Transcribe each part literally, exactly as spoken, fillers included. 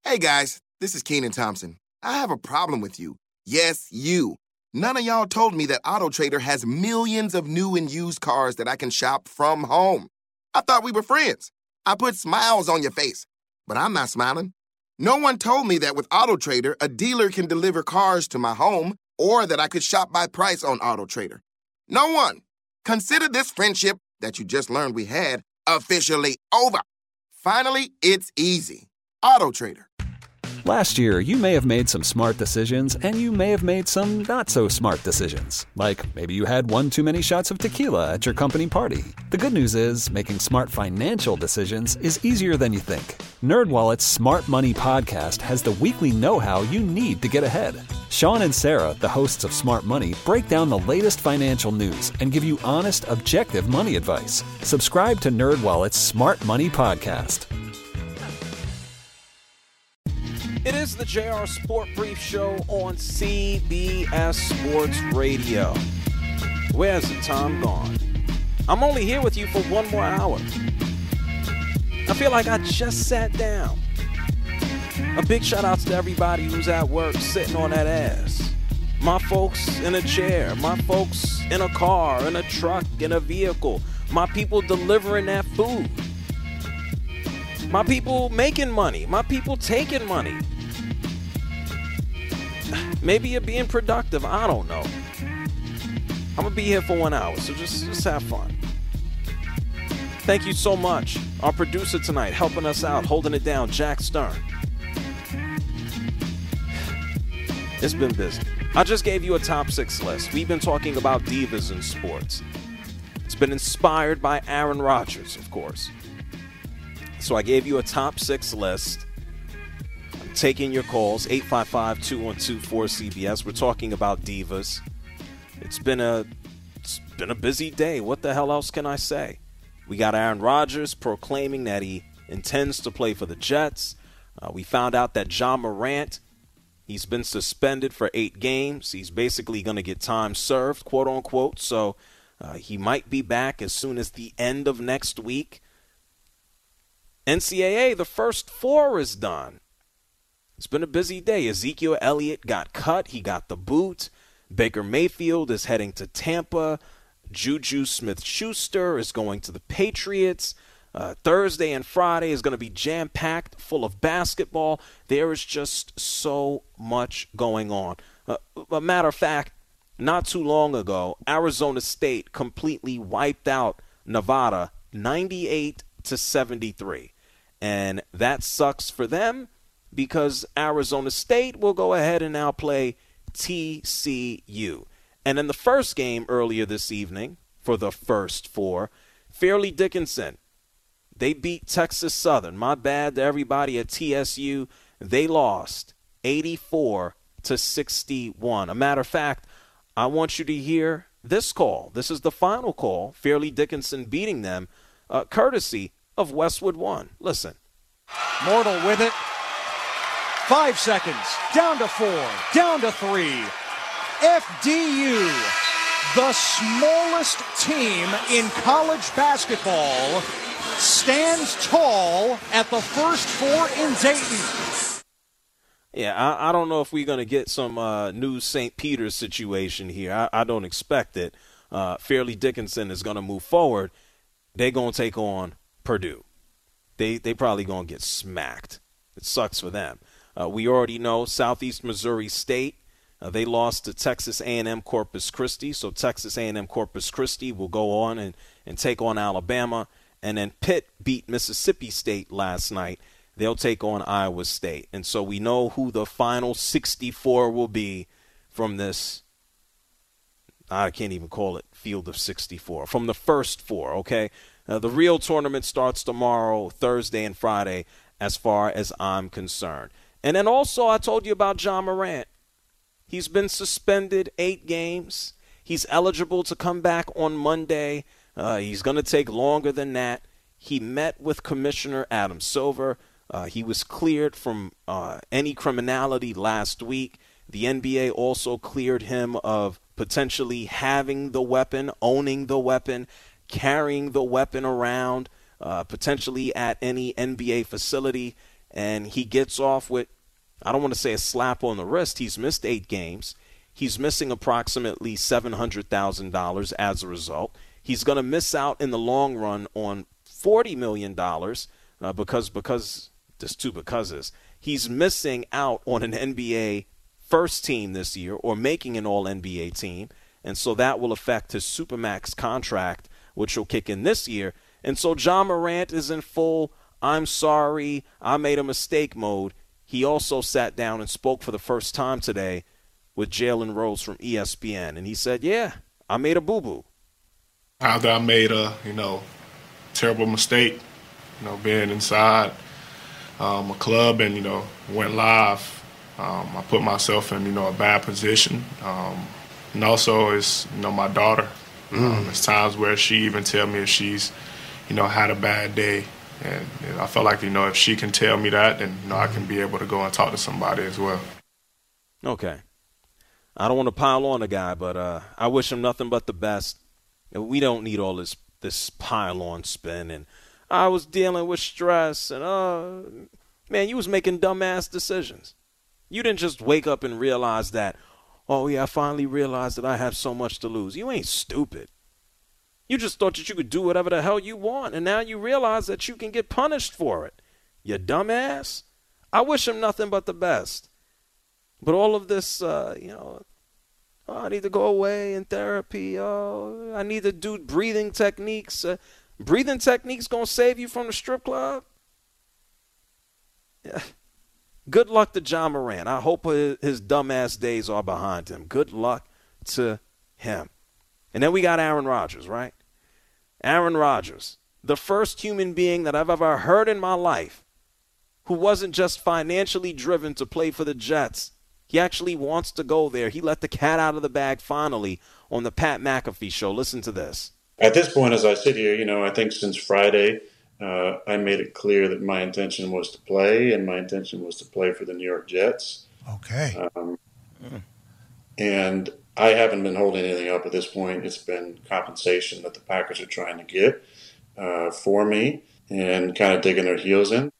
Hey guys, this is Keenan Thompson. I have a problem with you. Yes, you. None of y'all told me that AutoTrader has millions of new and used cars that I can shop from home. I thought we were friends. I put smiles on your face, but I'm not smiling. No one told me that with AutoTrader, a dealer can deliver cars to my home or that I could shop by price on AutoTrader. No one. Consider this friendship that you just learned we had officially over. Finally, it's easy. AutoTrader. Last year, you may have made some smart decisions, and you may have made some not-so-smart decisions. Like, maybe you had one too many shots of tequila at your company party. The good news is, making smart financial decisions is easier than you think. NerdWallet's Smart Money Podcast has the weekly know-how you need to get ahead. Sean and Sarah, the hosts of Smart Money, break down the latest financial news and give you honest, objective money advice. Subscribe to NerdWallet's Smart Money Podcast. It is the J R Sport Brief Show on C B S Sports Radio. Where's the time gone? I'm only here with you for one more hour. I feel like I just sat down. A big shout out to everybody who's at work sitting on that ass. My folks in a chair, my folks in a car, in a truck, in a vehicle, my people delivering that food. My people making money. My people taking money. Maybe you're being productive. I don't know. I'm going to be here for one hour, so just, just have fun. Thank you so much. Our producer tonight helping us out, holding it down, Jack Stern. It's been busy. I just gave you a top six list. We've been talking about divas in sports. It's been inspired by Aaron Rodgers, of course. So I gave you a top six list. I'm taking your calls, eight five five, two one two, four C B S. We're talking about divas. It's been a it's been a busy day. What the hell else can I say? We got Aaron Rodgers proclaiming that he intends to play for the Jets. Uh, we found out that Ja Morant, he's been suspended for eight games. He's basically going to get time served, quote unquote. So uh, he might be back as soon as the end of next week. N C double A, the first four is done. It's been a busy day. Ezekiel Elliott got cut. He got the boot. Baker Mayfield is heading to Tampa. Juju Smith-Schuster is going to the Patriots. Uh, Thursday and Friday is going to be jam-packed, full of basketball. There is just so much going on. Uh, a matter of fact, not too long ago, Arizona State completely wiped out Nevada ninety-eight to seventy-three. And that sucks for them because Arizona State will go ahead and now play T C U. And in the first game earlier this evening, for the first four, Fairleigh Dickinson, they beat Texas Southern. My bad to everybody at T S U. They lost eighty-four to sixty-one. A matter of fact, I want you to hear this call. This is the final call. Fairleigh Dickinson beating them, uh, courtesy of Westwood One. Listen. Mortal with it. Five seconds. Down to four. Down to three. F D U, the smallest team in college basketball, stands tall at the first four in Dayton. Yeah, I, I don't know if we're going to get some uh, new Saint Peter's situation here. I, I don't expect it. Uh, Fairleigh Dickinson is going to move forward. They're going to take on Purdue. They they probably going to get smacked. It sucks for them. Uh, we already know Southeast Missouri State. Uh, they lost to Texas A and M Corpus Christi, so Texas A and M Corpus Christi will go on and, and take on Alabama. And then Pitt beat Mississippi State last night. They'll take on Iowa State. And so we know who the final sixty-four will be from this, I can't even call it field of sixty-four, from the first four, okay? Uh, the real tournament starts tomorrow, Thursday and Friday, as far as I'm concerned. And then also I told you about Ja Morant. He's been suspended eight games. He's eligible to come back on Monday. Uh, he's going to take longer than that. He met with Commissioner Adam Silver. Uh, he was cleared from uh, any criminality last week. The N B A also cleared him of potentially having the weapon, owning the weapon, carrying the weapon around, uh, potentially at any N B A facility. and he gets off with, I don't want to say a slap on the wrist. He's missed eight games. He's missing approximately seven hundred thousand dollars as a result. He's going to miss out in the long run on forty million dollars uh, because, because there's two becauses. He's missing out on an N B A first team this year or making an all N B A team, and so that will affect his Supermax contract, which will kick in this year. And so Ja Morant is in full, I'm sorry, I made a mistake mode. He also sat down and spoke for the first time today with Jalen Rose from E S P N, and he said, yeah, I made a boo-boo. Either I made a, you know, terrible mistake, you know, being inside um, a club and, you know, went live. Um, I put myself in, you know, a bad position. Um, and also it's, you know, my daughter. Mm. Um, there's times where she even tell me if she's, you know, had a bad day. And, and I felt like, you know, if she can tell me that, then, you know, I can be able to go and talk to somebody as well. Okay. I don't want to pile on a guy, but uh, I wish him nothing but the best. We don't need all this this pile-on spin. And I was dealing with stress. And, uh, man, you was making dumbass decisions. You didn't just wake up and realize that, oh, yeah, I finally realized that I have so much to lose. You ain't stupid. You just thought that you could do whatever the hell you want, and now you realize that you can get punished for it. You dumbass. I wish him nothing but the best. But all of this, uh, you know, oh, I need to go away in therapy. Oh, I need to do breathing techniques. Uh, breathing techniques going to save you from the strip club? Yeah. Good luck to Ja Morant. I hope his, his dumbass days are behind him. Good luck to him. And then we got Aaron Rodgers, right? Aaron Rodgers, the first human being that I've ever heard in my life who wasn't just financially driven to play for the Jets. He actually wants to go there. He let the cat out of the bag finally on the Pat McAfee show. Listen to this. At this point, as I sit here, you know, I think since Friday, uh, I made it clear that my intention was to play, and my intention was to play for the New York Jets. Okay. Um, mm. And I haven't been holding anything up at this point. It's been compensation that the Packers are trying to get uh, for me and kind of digging their heels in.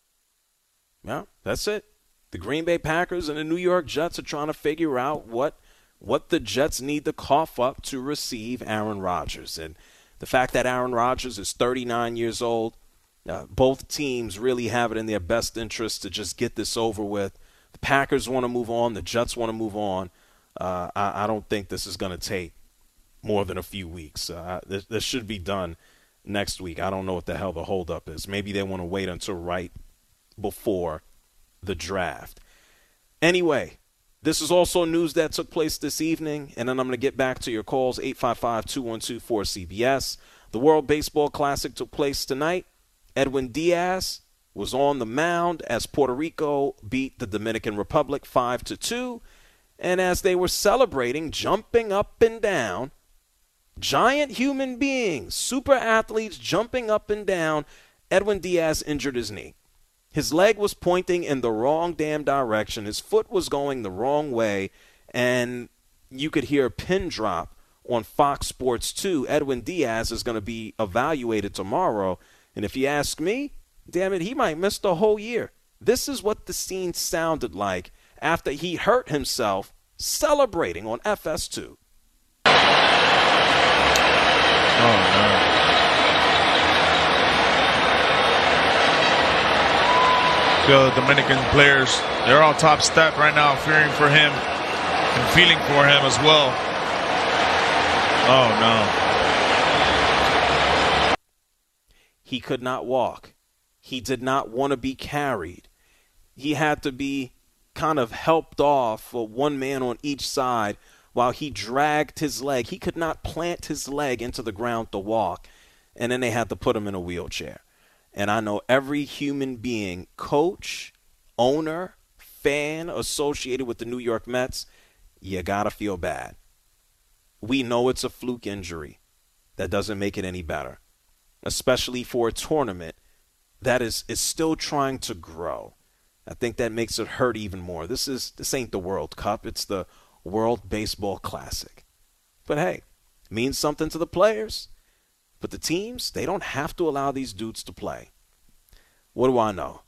Yeah, that's it. The Green Bay Packers and the New York Jets are trying to figure out what what the Jets need to cough up to receive Aaron Rodgers. And the fact that Aaron Rodgers is thirty-nine years old, uh, both teams really have it in their best interest to just get this over with. The Packers want to move on. The Jets want to move on. Uh, I, I don't think this is going to take more than a few weeks. Uh, this, this should be done next week. I don't know what the hell the holdup is. Maybe they want to wait until right before the draft. Anyway, this is also news that took place this evening, and then I'm going to get back to your calls, eight five five, two one two, four C B S. The World Baseball Classic took place tonight. Edwin Diaz was on the mound as Puerto Rico beat the Dominican Republic five to two. And as they were celebrating, jumping up and down, giant human beings, super athletes jumping up and down, Edwin Diaz injured his knee. His leg was pointing in the wrong damn direction. His foot was going the wrong way, and you could hear a pin drop on Fox Sports two. Edwin Diaz is going to be evaluated tomorrow, and if you ask me, damn it, he might miss the whole year. This is what the scene sounded like after he hurt himself celebrating on F S two. Oh, no. The Dominican players, they're all top step right now, fearing for him and feeling for him as well. Oh, no. He could not walk. He did not want to be carried. He had to be kind of helped off for one man on each side while he dragged his leg. He could not plant his leg into the ground to walk, and then they had to put him in a wheelchair. And I know every human being, coach, owner, fan associated with the New York Mets, you got to feel bad. We know it's a fluke injury. That doesn't make it any better, especially for a tournament that is, is still trying to grow. I think that makes it hurt even more. This is this ain't the World Cup. It's the World Baseball Classic. But hey, it means something to the players. But the teams, they don't have to allow these dudes to play. What do I know?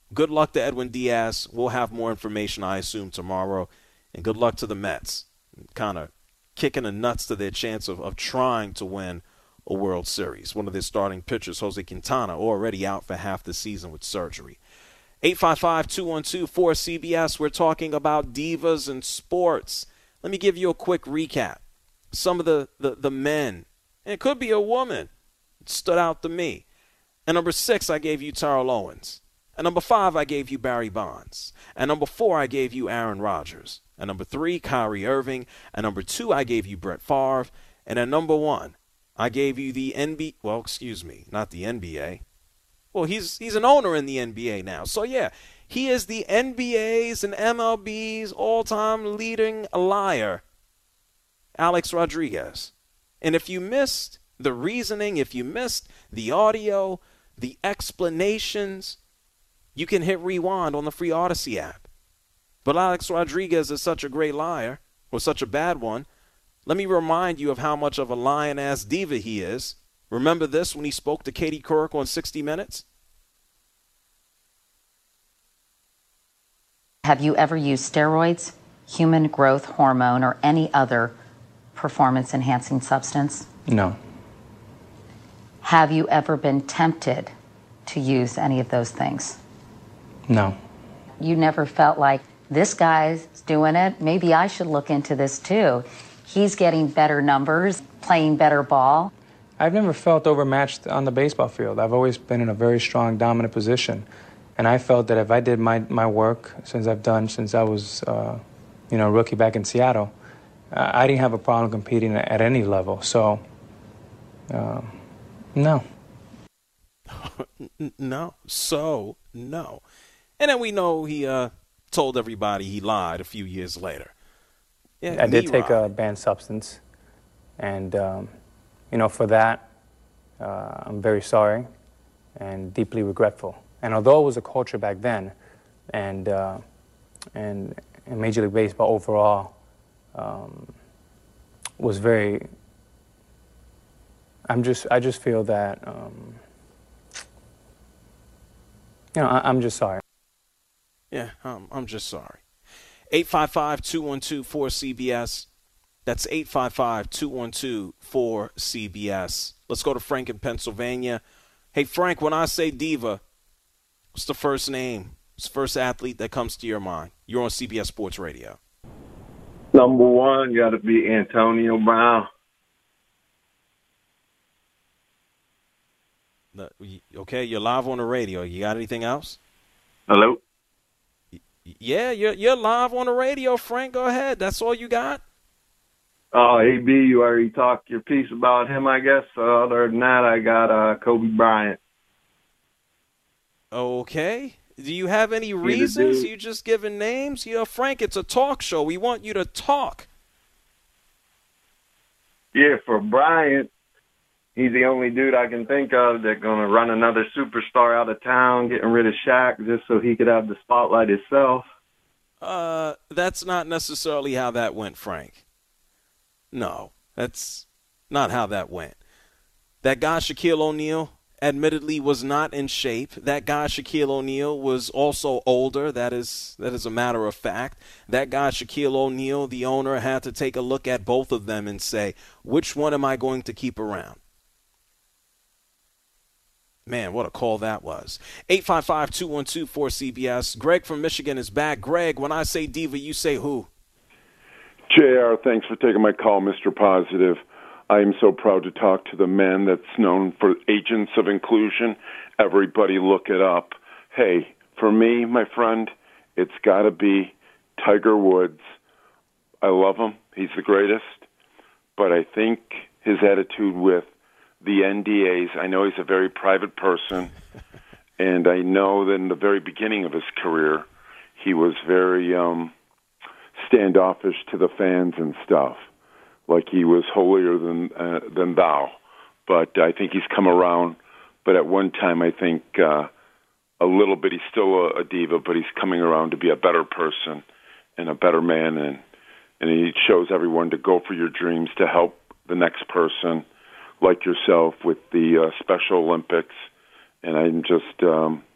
Good luck to Edwin Diaz. We'll have more information, I assume, tomorrow. And good luck to the Mets. Kind of kicking the nuts to their chance of, of trying to win a World Series. One of their starting pitchers, Jose Quintana, already out for half the season with surgery. eight five five, two one two, four C B S. We're talking about divas in sports. Let me give you a quick recap. Some of the, the, the men, and it could be a woman, stood out to me. At number six, I gave you Terrell Owens. At number five, I gave you Barry Bonds. At number four, I gave you Aaron Rodgers. At number three, Kyrie Irving. At number two, I gave you Brett Favre. And at number one, I gave you the N B A. Well, excuse me, not the N B A. Well, he's he's an owner in the N B A now. So, yeah, he is the N B A's and M L B's all-time leading liar, Alex Rodriguez. And if you missed the reasoning, if you missed the audio, the explanations, you can hit rewind on the free Odyssey app. But Alex Rodriguez is such a great liar, or such a bad one. Let me remind you of how much of a lion-ass diva he is. Remember this when he spoke to Katie Couric on sixty minutes? Have you ever used steroids, human growth hormone, or any other performance-enhancing substance? No. Have you ever been tempted to use any of those things? No. You never felt like, this guy's doing it, maybe I should look into this too. He's getting better numbers, playing better ball. I've never felt overmatched on the baseball field. I've always been in a very strong, dominant position. And I felt that if I did my, my work, since I've done since I was, uh, you know, rookie back in Seattle, uh, I didn't have a problem competing at any level. So, uh, no. No. So, no. And then we know he uh, told everybody he lied a few years later. Yeah, I did take a banned substance. And, um, you know, for that, uh, I'm very sorry and deeply regretful. And although it was a culture back then, and uh, and, and Major League Baseball overall um, was very, I'm just, I just feel that, um, you know, I, I'm just sorry. Yeah, um, I'm just sorry. eight five five, two one two, four C B S. That's eight five five, two one two, four C B S. Let's go to Frank in Pennsylvania. Hey, Frank, when I say diva, what's the first name? What's the first athlete that comes to your mind? You're on C B S Sports Radio. Number one got to be Antonio Brown. The, okay, you're live on the radio. You got anything else? Hello? Yeah, you're, you're live on the radio, Frank. Go ahead. That's all you got? Oh, A B, you already talked your piece about him, I guess. Uh, other than that, I got uh, Kobe Bryant. Okay. Do you have any reasons? You just giving names? You know, Frank, it's a talk show. We want you to talk. Yeah, for Bryant, he's the only dude I can think of that's going to run another superstar out of town, getting rid of Shaq just so he could have the spotlight himself. Uh, that's not necessarily how that went, Frank. No, that's not how that went. That guy, Shaquille O'Neal, admittedly was not in shape. That guy, Shaquille O'Neal, was also older. That is that is a matter of fact. That guy, Shaquille O'Neal, the owner, had to take a look at both of them and say, which one am I going to keep around? Man, what a call that was. eight five five, two one two, four C B S. Greg from Michigan is back. Greg, when I say diva, you say who? J R, thanks for taking my call, Mister Positive. I am so proud to talk to the man that's known for agents of inclusion. Everybody look it up. Hey, for me, my friend, it's got to be Tiger Woods. I love him. He's the greatest. But I think his attitude with the N D As, I know he's a very private person, and I know that in the very beginning of his career, he was very um, standoffish to the fans and stuff, like he was holier than uh, than thou. But I think he's come around. But at one time, I think uh, a little bit, he's still a, a diva, but he's coming around to be a better person and a better man, and and he shows everyone to go for your dreams, to help the next person, like yourself with the uh, Special Olympics. And I'm just, um,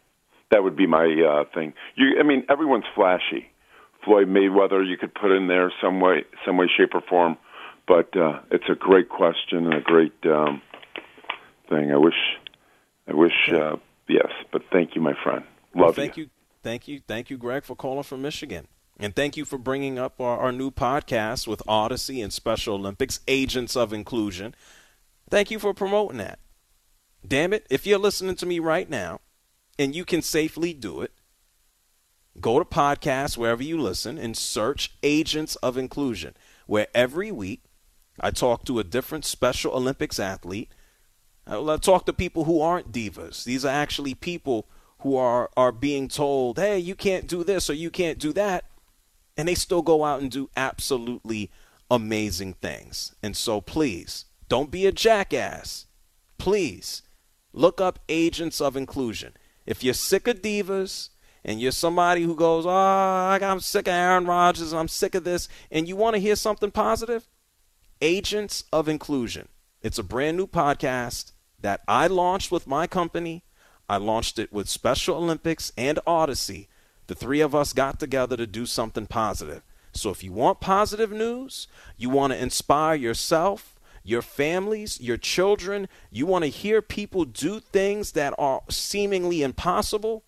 That would be my uh, thing. You, I mean, everyone's flashy. Floyd Mayweather, you could put in there some way, some way, shape, or form. But uh, it's a great question and a great um, thing. I wish, I wish, uh, yes. But thank you, my friend. Love well, thank you. you. Thank you. Thank you, Greg, for calling from Michigan. And thank you for bringing up our, our new podcast with Odyssey and Special Olympics, Agents of Inclusion. Thank you for promoting that. Damn it, if you're listening to me right now and you can safely do it, go to podcasts wherever you listen and search Agents of Inclusion, where every week I talk to a different Special Olympics athlete. I talk to people who aren't divas. These are actually people who are, are being told, hey, you can't do this or you can't do that. And they still go out and do absolutely amazing things. And so please, don't be a jackass. Please, look up Agents of Inclusion. If you're sick of divas and you're somebody who goes, oh, I'm sick of Aaron Rodgers, I'm sick of this, and you want to hear something positive, Agents of Inclusion. It's a brand new podcast that I launched with my company. I launched it with Special Olympics and Odyssey. The three of us got together to do something positive. So if you want positive news, you want to inspire yourself, your families, your children, you want to hear people do things that are seemingly impossible,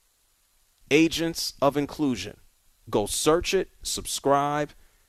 Agents of Inclusion. Go search it, subscribe.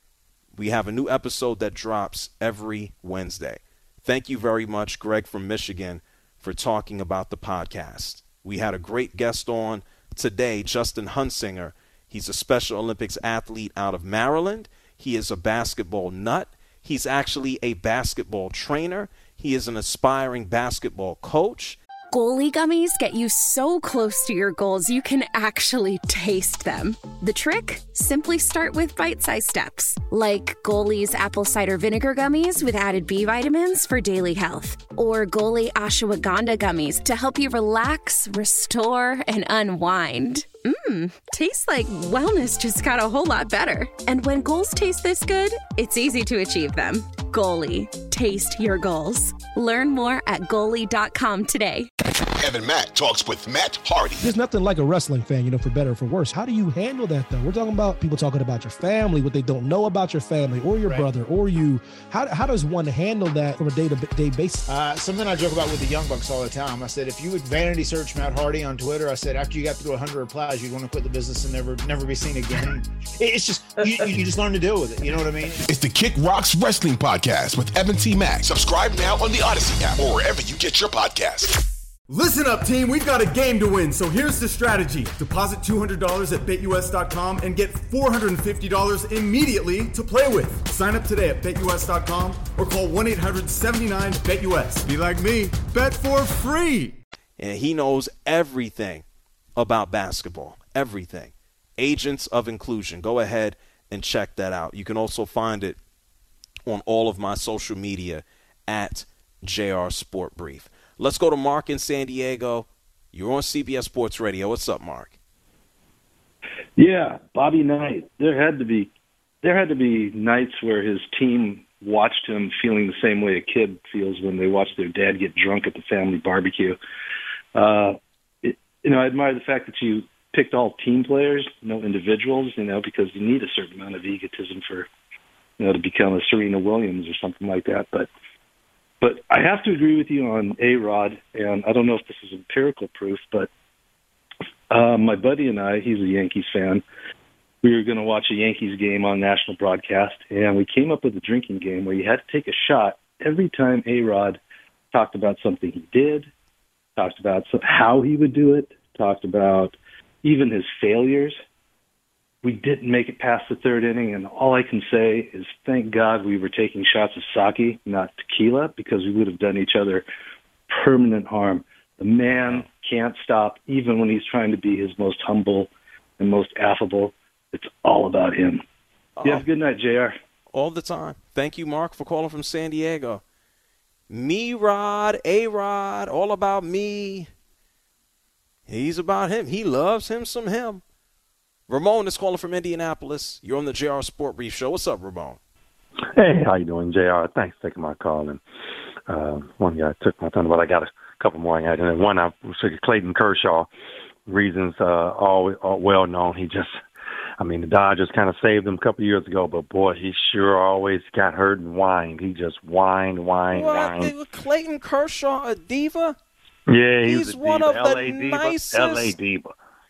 We have a new episode that drops every Wednesday. Thank you very much, Greg from Michigan, for talking about the podcast. We had a great guest on today, Justin Hunsinger. He's a Special Olympics athlete out of Maryland. He is a basketball nut. He's actually a basketball trainer. He is an aspiring basketball coach. Goalie gummies get you so close to your goals you can actually taste them. The trick? Simply start with bite-sized steps, like Goalie's apple cider vinegar gummies with added B vitamins for daily health, or Goalie ashwagandha gummies to help you relax, restore, and unwind. Mmm, tastes like wellness just got a whole lot better. And when goals taste this good, it's easy to achieve them. Goalie, taste your goals. Learn more at goalie dot com today. Kevin Mack talks with Matt Hardy. There's nothing like a wrestling fan, you know, for better or for worse. How do you handle that, though? We're talking about people talking about your family, what they don't know about your family or your right. brother or you. How, how does one handle that from a day-to-day basis? Uh, something I joke about with the Young Bucks all the time. I said, if you would vanity search Matt Hardy on Twitter, I said, after you got through one hundred replies, you'd want to quit the business and never never be seen again. It's just, you, you just learn to deal with it. You know what I mean? It's the Kick Rocks Wrestling Podcast with Evan T. Mack. Subscribe now on the Odyssey app or wherever you get your podcasts. Listen up, team. We've got a game to win, so here's the strategy. Deposit two hundred dollars at bet U S dot com and get four hundred fifty dollars immediately to play with. Sign up today at bet U S dot com or call one eight hundred seven nine bet U S. Be like me, bet for free. And he knows everything about basketball, everything. Agents of Inclusion. Go ahead and check that out. You can also find it on all of my social media at J R Sport Brief. Let's go to Mark in San Diego. You're on C B S Sports Radio. What's up, Mark? Yeah, Bobby Knight. There had to be there had to be nights where his team watched him feeling the same way a kid feels when they watch their dad get drunk at the family barbecue. Uh, it, you know, I admire the fact that you picked all team players, no individuals, you know, because you need a certain amount of egotism for, you know, to become a Serena Williams or something like that. But But I have to agree with you on A-Rod, and I don't know if this is empirical proof, but uh, my buddy and I, he's a Yankees fan, we were going to watch a Yankees game on national broadcast, and we came up with a drinking game where you had to take a shot every time A-Rod talked about something he did, talked about some, how he would do it, talked about even his failures. We didn't make it past the third inning, and all I can say is thank God we were taking shots of sake, not tequila, because we would have done each other permanent harm. The man can't stop, even when he's trying to be his most humble and most affable. It's all about him. You have a good night, J R. All the time. Thank you, Mark, for calling from San Diego. Me-Rod, A-Rod, all about me. He's about him. He loves him some him. Ramon is calling from Indianapolis. You're on the J R Sport Brief Show. What's up, Ramon? Hey, how you doing, J R? Thanks for taking my call. And uh, one guy took my thunder, but I got a couple more. And then one, I was thinking Clayton Kershaw. reasons uh, all, all well known. He just, I mean, the Dodgers kind of saved him a couple of years ago, but boy, he sure always got hurt and whined. He just whined, whined, What? whined. Clayton Kershaw, a diva? Yeah, he he's was a one diva. of the L A diva. nicest. L A diva.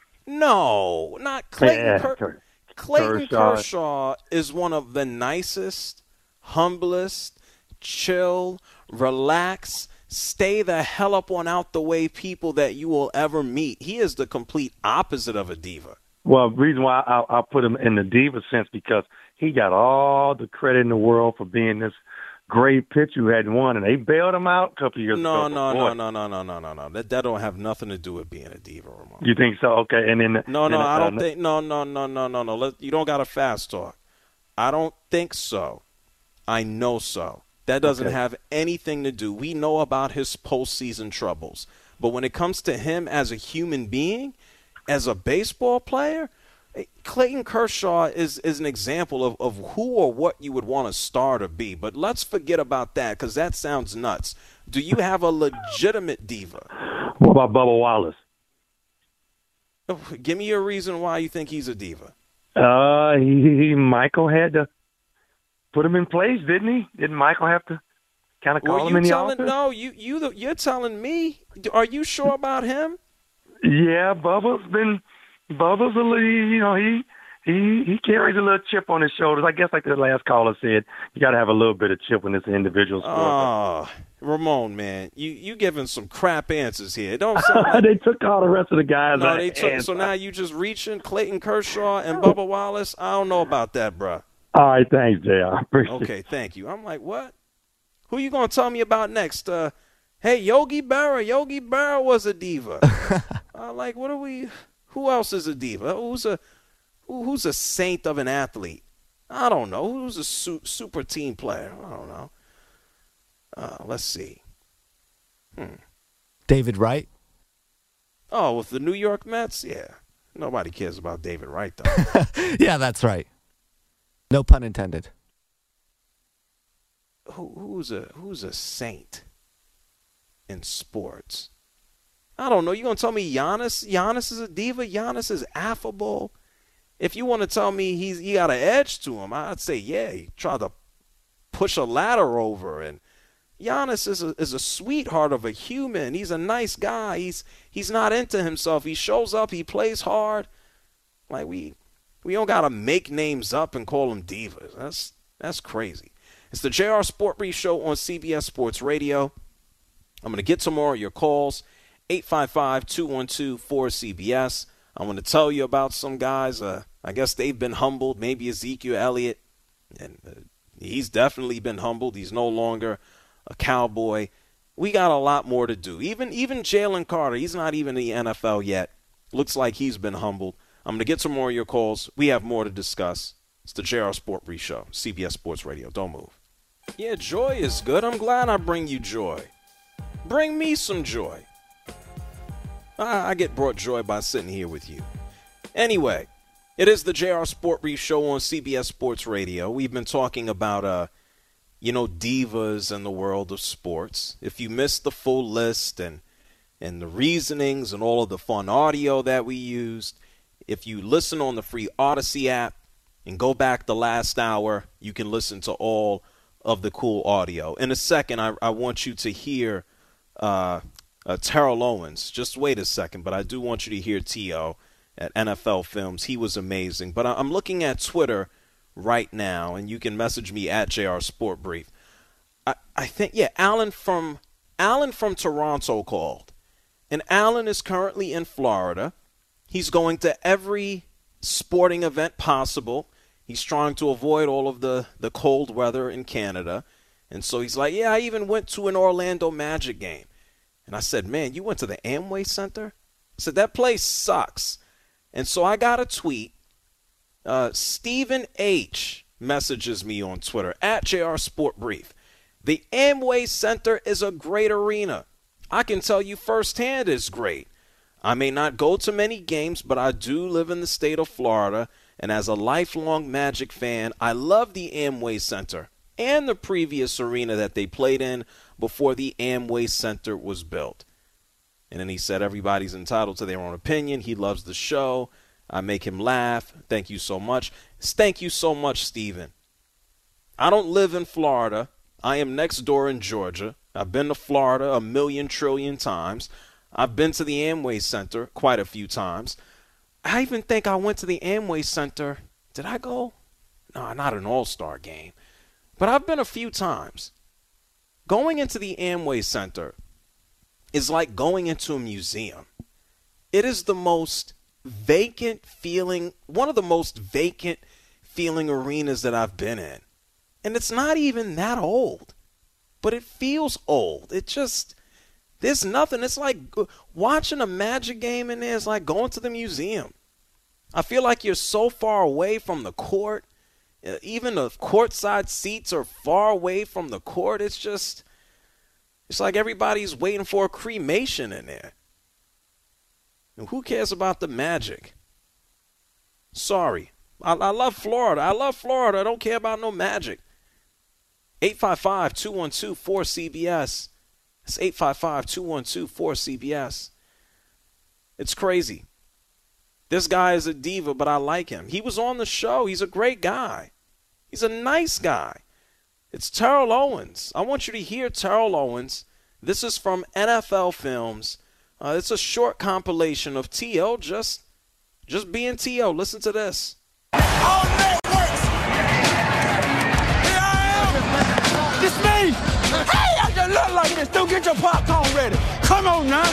No, not Clayton. Yeah, Ker- Ker- Clayton Kershaw. Kershaw is one of the nicest, humblest, chill, relax, stay the hell up on out the way people that you will ever meet. He is the complete opposite of a diva. Well, the reason why I, I put him in the diva sense because he got all the credit in the world for being this great pitcher who hadn't won, and they bailed him out a couple of years No, ago. no, Boy, no, no, no, no, no, no, no. That that don't have nothing to do with being a diva, Ramon. You think so? Okay, and then No, no, then, I don't uh, think. No, no, no, no, no, no. Let, you don't got to fast talk. I don't think so. I know so. That doesn't Okay. have anything to do. We know about his postseason troubles, but when it comes to him as a human being, as a baseball player, Clayton Kershaw is, is an example of, of who or what you would want a star to be. But let's forget about that because that sounds nuts. Do you have a legitimate diva? What about Bubba Wallace? Oh, give me a reason why you think he's a diva. Uh, he, he Michael had to put him in place, didn't he? Didn't Michael have to kind of call Well, him you in the telling office? no, you you you're telling me. Are you sure about him? Yeah, Bubba's been Bubba's a little, you know, he he he carries a little chip on his shoulders. I guess like the last caller said, you got to have a little bit of chip when it's an individual sport. Oh, Ramon, man, you you giving some crap answers here. It don't sound like, they took all the rest of the guys. no, out they of took. hand. So now you just reaching Clayton Kershaw and Bubba Wallace. I don't know about that, bruh. All right, thanks, J R. Appreciate Okay, thank you. I'm like, what? Who you gonna tell me about next? Uh, hey, Yogi Berra. Yogi Berra was a diva. uh, like, what are we? Who else is a diva? Who's a who, who's a saint of an athlete? I don't know. Who's a su- super team player? I don't know. Uh, let's see. Hmm. David Wright. Oh, with the New York Mets? Yeah. Nobody cares about David Wright, though. Yeah, that's right. No pun intended. Who, who's a who's a saint in sports? I don't know. You gonna tell me Giannis? Giannis is a diva. Giannis is affable. If you want to tell me he's he got an edge to him, I'd say yeah. He tried to push a ladder over, and Giannis is a is a sweetheart of a human. He's a nice guy. He's he's not into himself. He shows up. He plays hard. Like we we don't gotta make names up and call them divas. That's that's crazy. It's the J R Sport Brief Show on C B S Sports Radio. I'm going to get some more of your calls. eight five five, two one two, four C B S. I want to tell you about some guys. Uh, I guess they've been humbled. Maybe Ezekiel Elliott. And uh, he's definitely been humbled. He's no longer a Cowboy. We got a lot more to do. Even even Jalen Carter, he's not even in the N F L yet. Looks like he's been humbled. I'm going to get some more of your calls. We have more to discuss. It's the J R Sport Brief Show, C B S Sports Radio. Don't move. Yeah, joy is good. I'm glad I bring you joy. Bring me some joy. I, I get brought joy by sitting here with you. Anyway, it is the J R Sport Brief Show on C B S Sports Radio. We've been talking about, uh, you know, divas in the world of sports. If you missed the full list and and the reasonings and all of the fun audio that we used, if you listen on the free Odyssey app and go back the last hour, you can listen to all of the cool audio. In a second, I, I want you to hear uh, uh, Terrell Owens. Just wait a second, but I do want you to hear T O at N F L Films. He was amazing. But I, I'm looking at Twitter right now, and you can message me at J R Sport Brief. I, I think, yeah, Alan from Alan from Toronto called. And Alan is currently in Florida. He's going to every sporting event possible. He's trying to avoid all of the, the cold weather in Canada. And so he's like, yeah, I even went to an Orlando Magic game. And I said, man, you went to the Amway Center? I said, that place sucks. And so I got a tweet. Uh, Stephen H. messages me on Twitter, at J R Sport Brief. The Amway Center is a great arena. I can tell you firsthand it's great. I may not go to many games, but I do live in the state of Florida. And as a lifelong Magic fan, I love the Amway Center and the previous arena that they played in before the Amway Center was built. And then he said everybody's entitled to their own opinion. He loves the show. I make him laugh. Thank you so much. Thank you so much, Steven. I don't live in Florida. I am next door in Georgia. I've been to Florida a million trillion times. I've been to the Amway Center quite a few times. I even think I went to the Amway Center. Did I go? No, not an all-star game. But I've been a few times. Going into the Amway Center is like going into a museum. It is the most vacant feeling, one of the most vacant feeling arenas that I've been in. And it's not even that old, but it feels old. It just, there's nothing. It's like watching a Magic game in there is like going to the museum. I feel like you're so far away from the court. Even the courtside seats are far away from the court. It's just, it's like everybody's waiting for a cremation in there. And who cares about the Magic? Sorry. I, I love Florida. I love Florida. I don't care about no Magic. eight five five, two one two, four C B S. It's eight five five, two one two, four C B S. It's crazy. This guy is a diva, but I like him. He was on the show. He's a great guy. He's a nice guy. It's Terrell Owens. I want you to hear Terrell Owens. This is from N F L Films. Uh, it's a short compilation of T O just, just being T O. Listen to this. All networks. Here I am. This me. Hey, I just look like this. Don't get your popcorn ready. Come on now.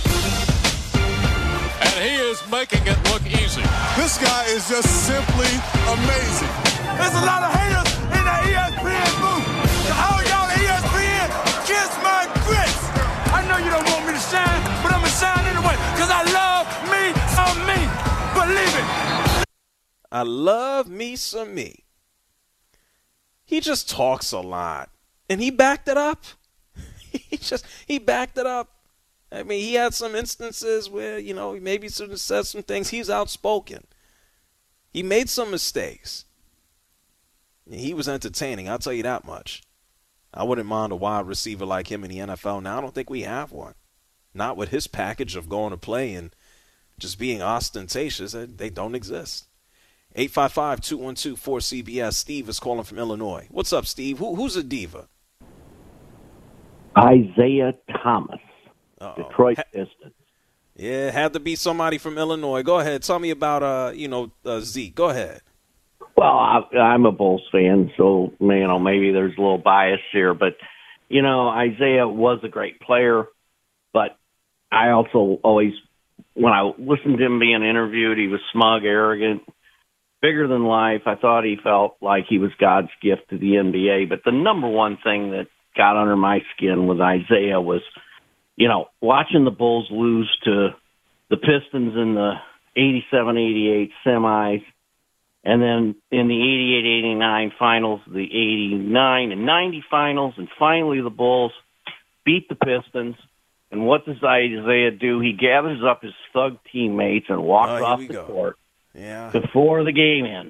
And he is making it look easy. This guy is just simply amazing. There's a lot of haters in the E S P N booth. So all y'all E S P N, kiss my grits. I know you don't want me to shine, but I'm going to shine anyway because I love me some me. Believe it. I love me some me. He just talks a lot. And he backed it up. he just, he backed it up. I mean, he had some instances where, you know, he maybe should have said some things. He's outspoken. He made some mistakes. He was entertaining, I'll tell you that much. I wouldn't mind a wide receiver like him in the N F L now. I don't think we have one. Not with his package of going to play and just being ostentatious. They don't exist. eight five five, two one two, four C B S. Steve is calling from Illinois. What's up, Steve? Who, who's a diva? Isaiah Thomas. Uh-oh. Detroit Pistons. Yeah, had to be somebody from Illinois. Go ahead. Tell me about, uh, you know, uh, Zeke. Go ahead. Well, I, I'm a Bulls fan, so, you know, maybe there's a little bias here. But, you know, Isaiah was a great player. But I also always, when I listened to him being interviewed, he was smug, arrogant, bigger than life. I thought he felt like he was God's gift to the N B A. But the number one thing that got under my skin with Isaiah was, you know, watching the Bulls lose to the Pistons in the eighty-seven eighty-eight semis, and then in the eighty-eight eighty-nine finals, the eighty-nine and ninety finals, and finally the Bulls beat the Pistons. And what does Isaiah do? He gathers up his thug teammates and walks oh, off the go. court yeah. before the game ends.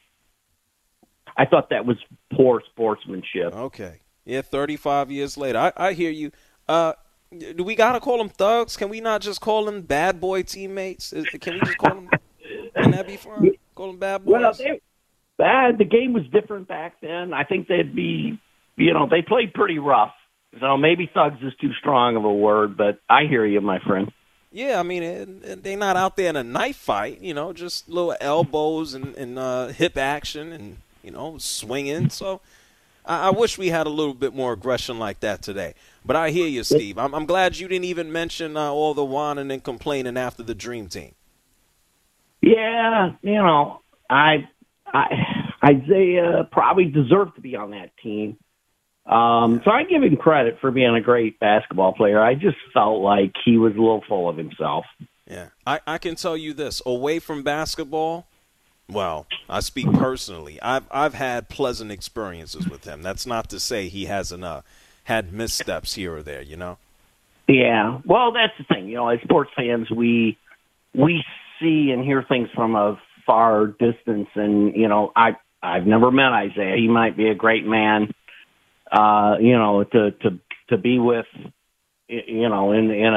I thought that was poor sportsmanship. Okay. Yeah, thirty-five years later. I, I hear you. Uh, do we got to call them thugs? Can we not just call them bad boy teammates? Is, can we just call them? Can that be fun? Call them bad boys? Well, they, bad. The game was different back then. I think they'd be, you know, they played pretty rough. So maybe thugs is too strong of a word, but I hear you, my friend. Yeah, I mean, they're not out there in a knife fight, you know, just little elbows and, and uh, hip action and, you know, swinging. So I, I wish we had a little bit more aggression like that today. But I hear you, Steve. I'm, I'm glad you didn't even mention uh, all the whining and complaining after the Dream Team. Yeah, you know, I, I Isaiah probably deserved to be on that team. Um, so I give him credit for being a great basketball player. I just felt like he was a little full of himself. Yeah, I, I can tell you this. Away from basketball, well, I speak personally. I've I've had pleasant experiences with him. That's not to say he hasn't uh, had missteps here or there, you know? Yeah, well, that's the thing. You know, as sports fans, we we see and hear things from a far distance. And, you know, I, I've never met Isaiah. He might be a great man. Uh, you know, to, to, to be with, you know, in, in a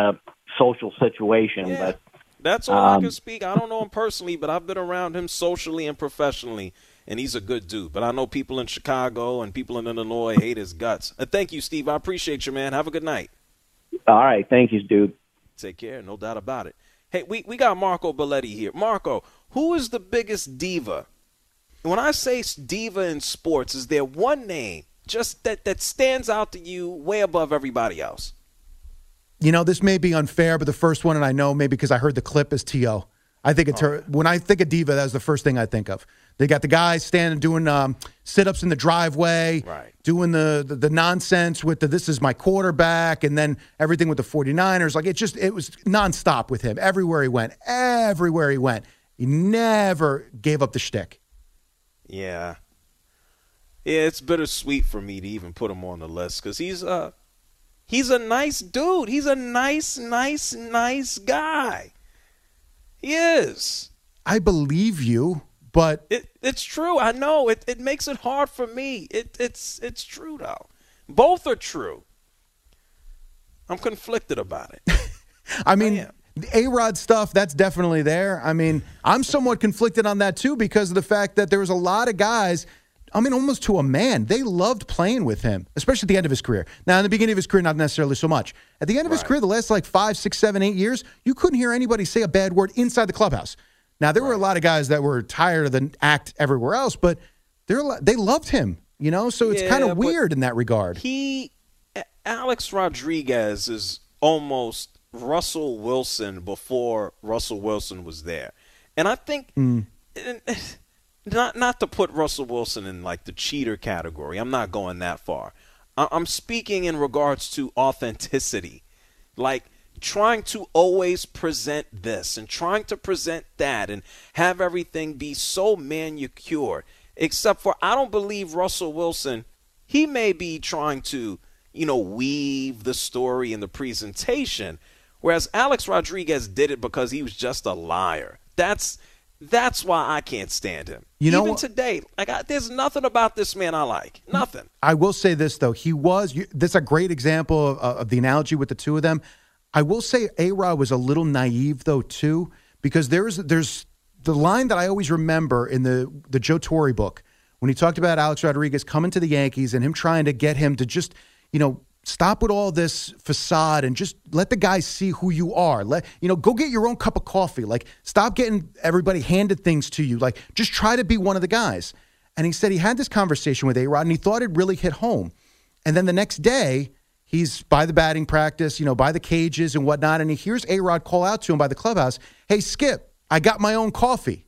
social situation. Yeah. But That's all I um, can speak. I don't know him personally, but I've been around him socially and professionally, and he's a good dude. But I know people in Chicago and people in Illinois hate his guts. Uh, thank you, Steve. I appreciate you, man. Have a good night. All right. Thank you, dude. Take care. No doubt about it. Hey, we, we got Marco Belletti here. Marco, who is the biggest diva? When I say diva in sports, is there one name just that, that stands out to you way above everybody else? You know, this may be unfair, but the first one, and I know maybe because I heard the clip, is T O I think it's her. When I think of diva, that's the first thing I think of. They got the guys standing doing um, sit-ups in the driveway, right. doing the, the the nonsense with the this is my quarterback, and then everything with the 49ers. Like, it just, it was nonstop with him. Everywhere he went, everywhere he went. He never gave up the shtick. Yeah. Yeah, it's bittersweet for me to even put him on the list because he's uh he's a nice dude. He's a nice, nice, nice guy. He is. I believe you, but it, it's true. I know it. It makes it hard for me. It, it's it's true though. Both are true. I'm conflicted about it. I mean, the A-Rod stuff, that's definitely there. I mean, I'm somewhat conflicted on that too because of the fact that there was a lot of guys. I mean, almost to a man. They loved playing with him, especially at the end of his career. Now, in the beginning of his career, not necessarily so much. At the end of his career, the last like five, six, seven, eight years, you couldn't hear anybody say a bad word inside the clubhouse. Now, there were a lot of guys that were tired of the act everywhere else, but they're they loved him, you know? So it's Yeah, kind of but weird in that regard. He, Alex Rodriguez is almost Russell Wilson before Russell Wilson was there. And I think... Mm. Not not to put Russell Wilson in like the cheater category. I'm not going that far. I'm speaking in regards to authenticity, like trying to always present this and trying to present that and have everything be so manicured. Except for I don't believe Russell Wilson. He may be trying to, you know, weave the story in the presentation, whereas Alex Rodriguez did it because he was just a liar. That's That's why I can't stand him. You know Even what? today, like I, there's nothing about this man I like. Nothing. I will say this, though. He was – this is a great example of, of the analogy with the two of them. I will say A-Rod was a little naive, though, too, because there's there's the line that I always remember in the, the Joe Torre book when he talked about Alex Rodriguez coming to the Yankees and him trying to get him to just, you know, stop with all this facade and just let the guys see who you are. Let you know, go get your own cup of coffee. Like, stop getting everybody handed things to you. Like, just try to be one of the guys. And he said he had this conversation with A-Rod, and he thought it really hit home. And then the next day, he's by the batting practice, you know, by the cages and whatnot, and he hears A-Rod call out to him by the clubhouse, "Hey, Skip, I got my own coffee."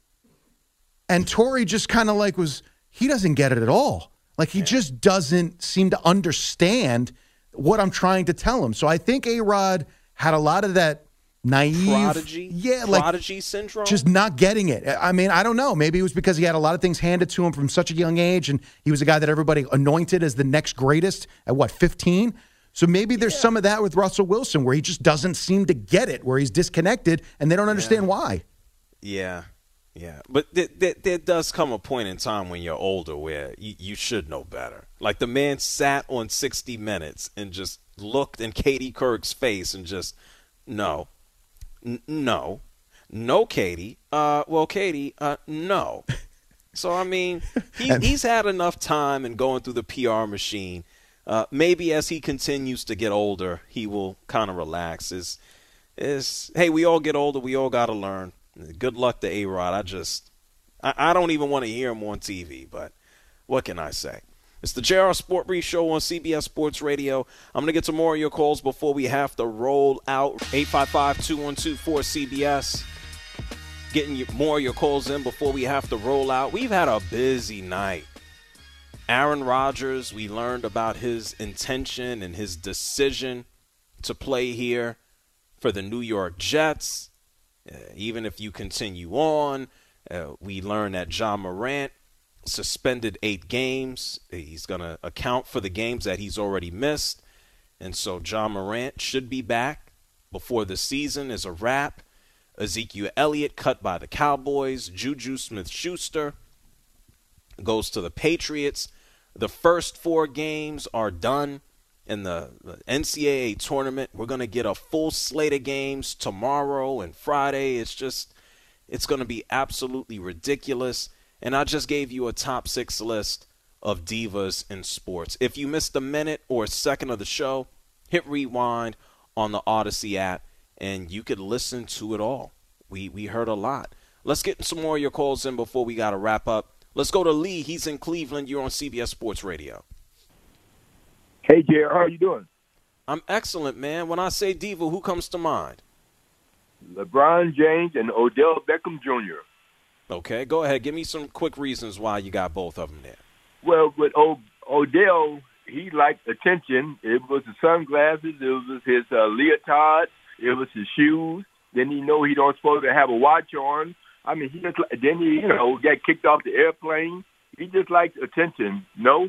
And Torre just kind of like was, he doesn't get it at all. Like, he just doesn't seem to understand what I'm trying to tell him. So I think A-Rod had a lot of that naive Prodigy? yeah, like Prodigy syndrome? just not getting it. I mean, I don't know. Maybe it was because he had a lot of things handed to him from such a young age, and he was a guy that everybody anointed as the next greatest at, what, fifteen? So maybe there's some of that with Russell Wilson where he just doesn't seem to get it, where he's disconnected, and they don't understand why. Yeah. Yeah, but th- th- there does come a point in time when you're older where you, you should know better. Like the man sat on sixty minutes and just looked in Katie Couric's face and just, no, N- no, no, Katie. Uh, well, Katie, uh, no. So, I mean, he, he's had enough time and going through the P R machine. Uh, maybe as he continues to get older, he will kind of relax. Is is hey, we all get older. We all got to learn. Good luck to A-Rod. I just, I, I don't even want to hear him on T V, but what can I say? It's the J R Sport Brief Show on C B S Sports Radio. I'm going to get some more of your calls before we have to roll out. eight five five, two one two, four C B S. Getting you, more of your calls in before we have to roll out. We've had a busy night. Aaron Rodgers, we learned about his intention and his decision to play here for the New York Jets. Uh, even if you continue on, uh, we learn that John Morant suspended eight games. He's going to account for the games that he's already missed. And so John Morant should be back before the season is a wrap. Ezekiel Elliott cut by the Cowboys. Juju Smith-Schuster goes to the Patriots. The first four games are done. in the, the N C double A tournament. We're going to get a full slate of games tomorrow and Friday. It's just, it's going to be absolutely ridiculous. And I just gave you a top six list of divas in sports. If you missed a minute or a second of the show, hit rewind on the Odyssey app, and you could listen to it all. We we heard a lot. Let's get some more of your calls in before we got to wrap up. Let's go to Lee. He's in Cleveland. You're on C B S Sports Radio. Hey, J R, how are you doing? I'm excellent, man. When I say diva, who comes to mind? LeBron James and Odell Beckham Junior Okay, go ahead. Give me some quick reasons why you got both of them there. Well, with o- Odell, he liked attention. It was the sunglasses. It was his uh, leotard. It was his shoes. Then he know he don't supposed to have a watch on. I mean, he just then he you know got kicked off the airplane. He just liked attention. No.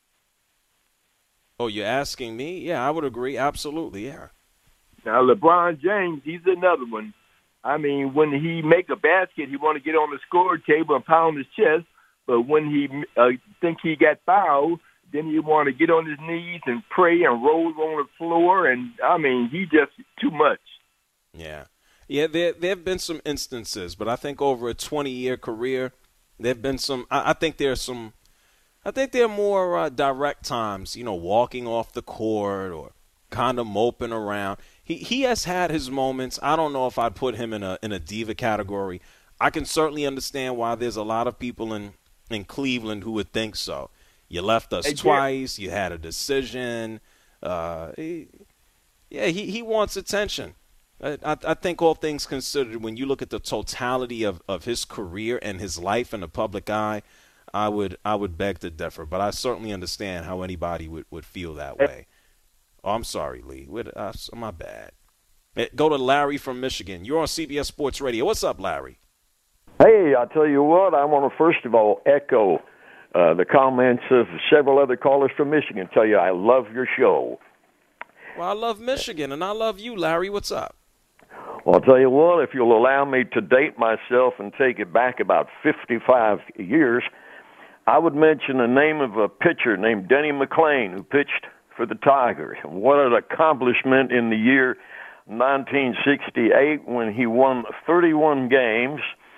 Oh, you're asking me? Yeah, I would agree. Absolutely, yeah. Now LeBron James, he's another one. I mean, when he make a basket, he want to get on the score table and pound his chest. But when he uh, think he got fouled, then he want to get on his knees and pray and roll on the floor. And, I mean, he just too much. Yeah. Yeah, there there have been some instances, but I think over a twenty-year career, there have been some – I think there's some – I think there are more uh, direct times, you know, walking off the court or kind of moping around. He he has had his moments. I don't know if I'd put him in a in a diva category. I can certainly understand why there's a lot of people in, in Cleveland who would think so. You left us hey, twice. You had a decision. Uh, he, yeah, he, he wants attention. I, I, I think all things considered, when you look at the totality of, of his career and his life in the public eye, I would I would beg to differ. But I certainly understand how anybody would, would feel that way. Oh, I'm sorry, Lee. Uh, my bad. Go to Larry from Michigan. You're on C B S Sports Radio. What's up, Larry? Hey, I tell you what, I want to first of all echo uh, the comments of several other callers from Michigan. Tell you I love your show. Well, I love Michigan, and I love you, Larry. What's up? Well, I'll tell you what, if you'll allow me to date myself and take it back about fifty-five years, I would mention the name of a pitcher named Denny McLain who pitched for the Tigers. What an accomplishment in the year nineteen sixty-eight when he won thirty-one games.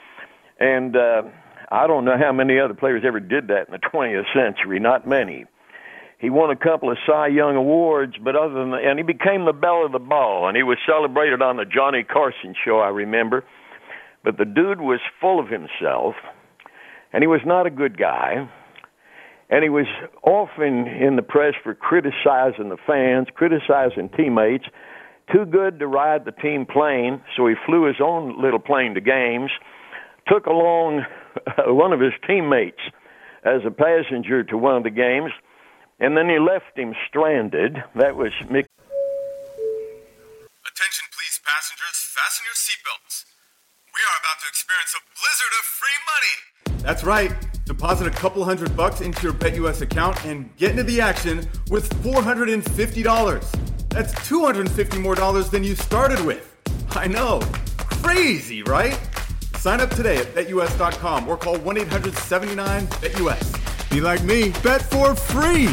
And uh, I don't know how many other players ever did that in the twentieth century, not many. He won a couple of Cy Young awards, but other than that, and he became the belle of the ball, and he was celebrated on the Johnny Carson show, I remember. But the dude was full of himself, and he was not a good guy. And he was often in the press for criticizing the fans, criticizing teammates, too good to ride the team plane, so he flew his own little plane to games, took along one of his teammates as a passenger to one of the games, and then he left him stranded. That was Mick. Attention, please, passengers. Fasten your seatbelts. We are about to experience a blizzard of free money. That's right. Deposit a couple hundred bucks into your BetUS account and get into the action with four hundred fifty dollars. That's two hundred fifty more dollars than you started with. I know. Crazy, right? Sign up today at Bet U S dot com or call one eight hundred seven nine bet U S. Be like me, bet for free.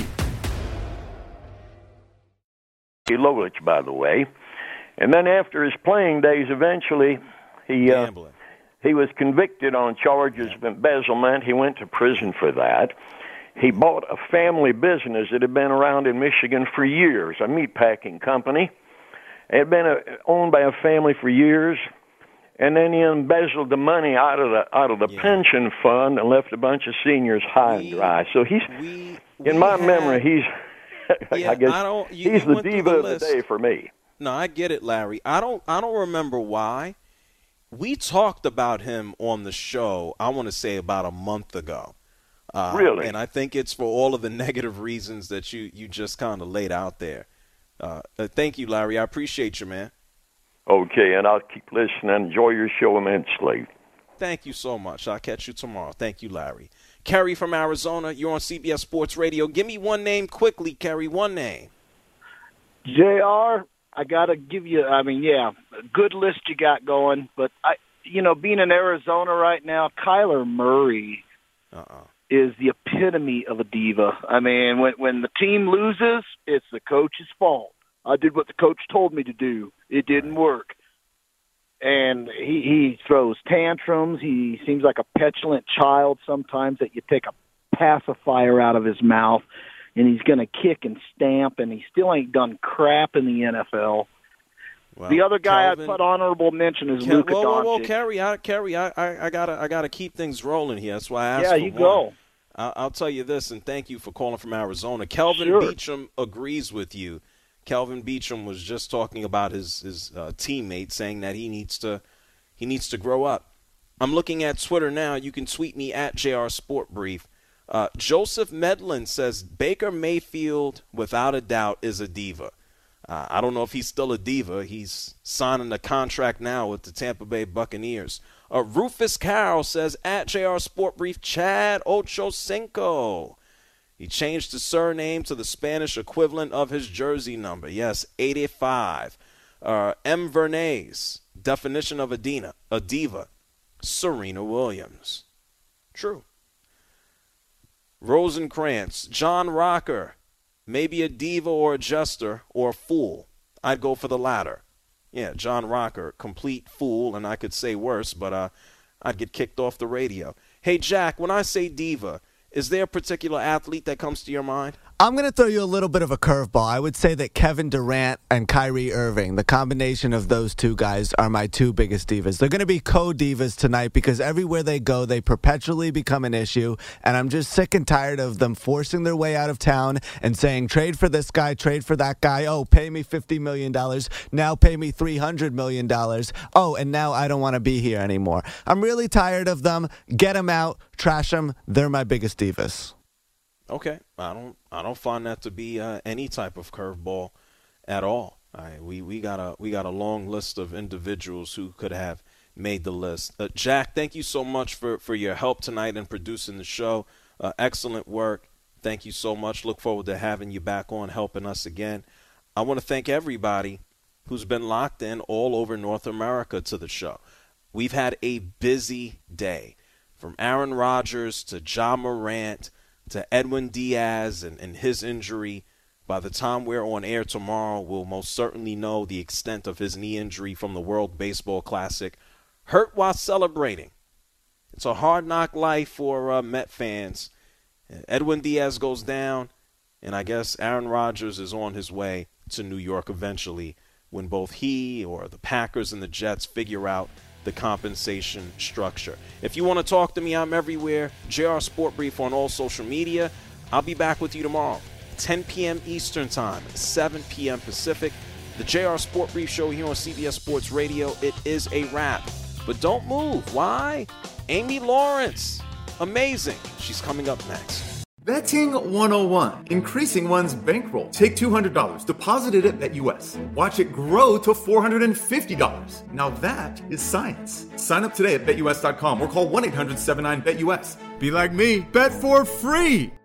Lolich, by the way. And then after his playing days, eventually he uh, he was convicted on charges of embezzlement. He went to prison for that. He bought a family business that had been around in Michigan for years, a meatpacking company. It had been a, owned by a family for years. And then he embezzled the money out of the out of the yeah. pension fund and left a bunch of seniors high we, and dry. So he's, we, in we my had, memory, he's, yeah, I guess, I don't, you, he's you the diva the of the day for me. No, I get it, Larry. I don't, I don't remember why. We talked about him on the show, I want to say about a month ago. Uh, really? And I think it's for all of the negative reasons that you, you just kind of laid out there. Uh, uh, thank you, Larry. I appreciate you, man. Okay, and I'll keep listening. Enjoy your show immensely. Thank you so much. I'll catch you tomorrow. Thank you, Larry. Kerry from Arizona, you're on C B S Sports Radio. Give me one name quickly, Kerry, one name. J R, I got to give you, I mean, yeah, good list you got going. But, I, you know, being in Arizona right now, Kyler Murray uh-uh. is the epitome of a diva. I mean, when when the team loses, it's the coach's fault. I did what the coach told me to do. It didn't work. And he, he throws tantrums. He seems like a petulant child sometimes that you take a pacifier out of his mouth, and he's going to kick and stamp, and he still ain't done crap in the N F L. Well, the other guy Kelvin, I put honorable mention is Kel- Luka whoa, whoa, whoa, Doncic. Kerry, I, Kerry, I, I, I gotta, I gotta keep things rolling here. That's why I asked Yeah, for you one. go. I'll, I'll tell you this, and thank you for calling from Arizona. Kelvin Sure. Beacham agrees with you. Kelvin Beacham was just talking about his his uh, teammate, saying that he needs to he needs to grow up. I'm looking at Twitter now. You can tweet me at J R Sport Brief. Uh, Joseph Medlin says Baker Mayfield, without a doubt, is a diva. Uh, I don't know if he's still a diva. He's signing a contract now with the Tampa Bay Buccaneers. Uh, Rufus Carroll says, at J R Sport Brief, Chad Ochocinco. He changed his surname to the Spanish equivalent of his jersey number. Yes, eighty-five. Uh, M. Vernays, definition of a, Dina, a diva, Serena Williams. True. Rosenkrantz, John Rocker, maybe a diva or a jester or a fool. I'd go for the latter. Yeah, John Rocker, complete fool, and I could say worse, but uh, I'd get kicked off the radio. Hey, Jack, when I say diva, is there a particular athlete that comes to your mind? I'm going to throw you a little bit of a curveball. I would say that Kevin Durant and Kyrie Irving, the combination of those two guys, are my two biggest divas. They're going to be co-divas tonight because everywhere they go, they perpetually become an issue, and I'm just sick and tired of them forcing their way out of town and saying, trade for this guy, trade for that guy. Oh, pay me fifty million dollars. Now pay me three hundred million dollars. Oh, and now I don't want to be here anymore. I'm really tired of them. Get them out. Trash them. They're my biggest divas. Okay, I don't, I don't find that to be uh, any type of curveball at all. All right, we we got a we got a long list of individuals who could have made the list. Uh, Jack, thank you so much for, for your help tonight in producing the show. Uh, excellent work. Thank you so much. Look forward to having you back on, helping us again. I want to thank everybody who's been locked in all over North America to the show. We've had a busy day, from Aaron Rodgers to Ja Morant to Edwin Diaz and, and his injury. By the time we're on air tomorrow, we'll most certainly know the extent of his knee injury from the World Baseball Classic. Hurt while celebrating. It's a hard knock life for uh, Met fans. Edwin Diaz goes down, and I guess Aaron Rodgers is on his way to New York eventually when both he or the Packers and the Jets figure out the compensation structure. If you want to talk to me, I'm everywhere. J R Sport Brief on all social media. I'll be back with you tomorrow, ten p.m. Eastern Time, seven p.m. Pacific. The J R Sport Brief show here on C B S Sports Radio. It is a wrap. But don't move. Why? Amy Lawrence. Amazing. She's coming up next. Betting one oh one, increasing one's bankroll. Take two hundred dollars, deposit it at BetUS. Watch it grow to four hundred fifty dollars. Now that is science. Sign up today at Bet U S dot com or call one eight hundred seven nine Bet U S. Be like me, bet for free.